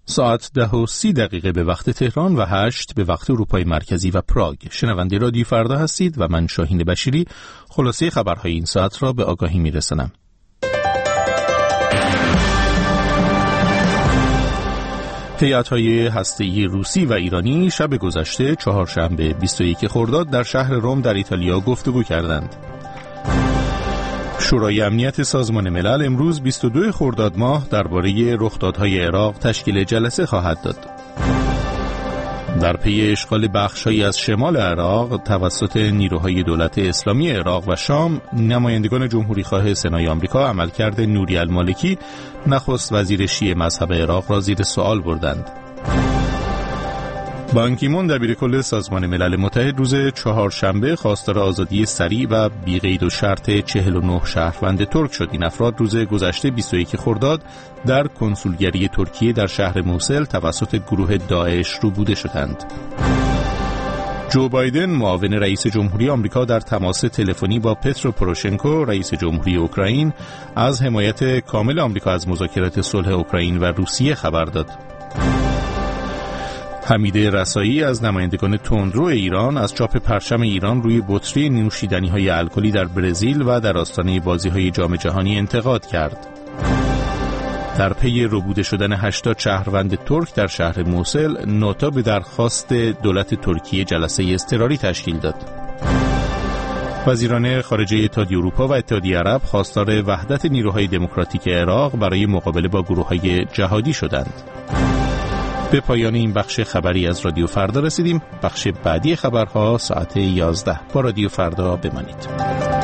ساعت 10:30 به وقت تهران و 8 به وقت اروپای مرکزی و پراگ. شنونده رادیو فردا هستید و من شاهین بشیری خلاصه خبرهای این ساعت را به آگاهی میرسانم. هیئت‌های هسته‌ای روسی و ایرانی شب گذشته چهارشنبه 21 خرداد در شهر رم در ایتالیا گفتگو کردند. شورای امنیت سازمان ملل امروز 22 خرداد ماه درباره رخدادهای عراق تشکیل جلسه خواهد داد. در پی اشغال بخش‌هایی از شمال عراق توسط نیروهای دولت اسلامی عراق و شام، نمایندگان جمهوری‌خواه سنای آمریکا عملکرد نوری المالکی نخست وزیر شیعه مذهب عراق را زیر سوال بردند. بان کی مون دبیرکل سازمان ملل متحد روز چهارشنبه خواستار آزادی سریع و بی‌قید و شرط 49 شهروند ترک شد. این افراد روز گذشته 21 خرداد در کنسولگری ترکیه در شهر موصل توسط گروه داعش روبوده شدند. جو بایدن معاون رئیس جمهوری آمریکا در تماس تلفنی با پترو پوروشنکو رئیس جمهوری اوکراین از حمایت کامل آمریکا از مذاکرات صلح اوکراین و روسیه خبر داد. حمید رسایی از نمایندگان تندرو ایران از چاپ پرچم ایران روی بطری نوشیدنی‌های الکلی در برزیل و در آستانه بازی‌های جام جهانی انتقاد کرد. در پی ربوده شدن 80 شهروند ترک در شهر موصل، نوتا به درخواست دولت ترکیه جلسه اضطراری تشکیل داد. وزیران خارجه اتحادیه اروپا و اتحادیه عرب خواستار وحدت نیروهای دموکراتیک عراق برای مقابله با گروه‌های جهادی شدند. به پایان این بخش خبری از رادیو فردا رسیدیم. بخش بعدی خبرها ساعت 11. با رادیو فردا بمانید.